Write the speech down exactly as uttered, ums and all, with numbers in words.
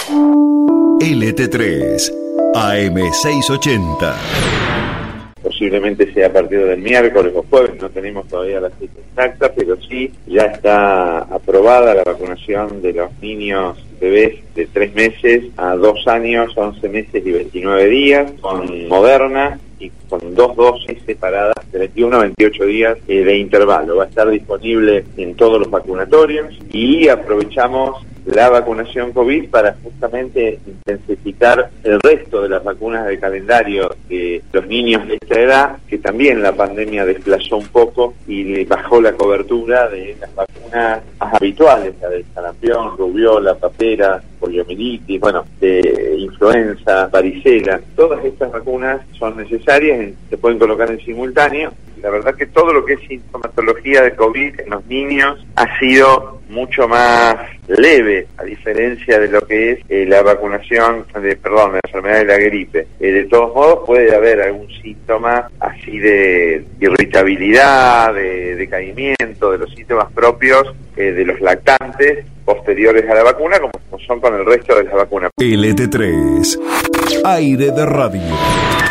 L T tres, A M seiscientos ochenta. Posiblemente sea a partir del miércoles o jueves, no tenemos todavía la cita exacta, pero sí ya está aprobada la vacunación de los niños bebés de tres meses a dos años, once meses y veintinueve días, con Moderna y con dos dosis separadas de veintiuno a veintiocho días eh, de intervalo. Va a estar disponible en todos los vacunatorios y aprovechamos la vacunación COVID para justamente intensificar el resto de las vacunas del calendario de los niños de esta edad, que también la pandemia desplazó un poco y le bajó la cobertura de las vacunas más habituales, la del sarampión, rubiola, papera, poliomielitis, bueno, de influenza, varicela. Todas estas vacunas son necesarias, se pueden colocar en simultáneo. La verdad que todo lo que es sintomatología de COVID en los niños ha sido mucho más leve, a diferencia de lo que es eh, la vacunación de, perdón, de la enfermedad de la gripe. Eh, de todos modos puede haber algún síntoma así de irritabilidad, de decaimiento, de los síntomas propios eh, de los lactantes posteriores a la vacuna, como son con el resto de las vacunas. L T tres, Aire de Radio.